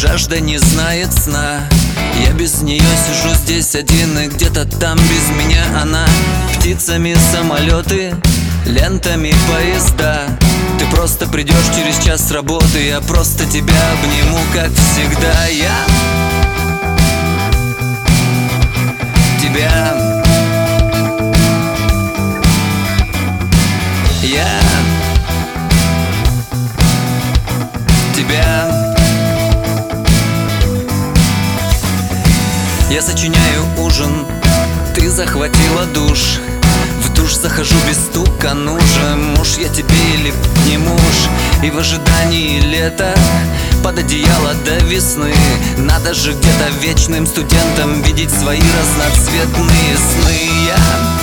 жажда не знает сна. Я без нее сижу здесь один, и где-то там без меня она. Птицами самолеты, лентами поезда. Ты просто придешь через час с работы, я просто тебя обниму, как всегда. Я тебя, я тебя. Я сочиняю ужин, ты захватила душ. В душ захожу без стука, ну же, муж я тебе или не муж? И в ожидании лета под одеяло до весны надо же где-то вечным студентам видеть свои разноцветные сны. Я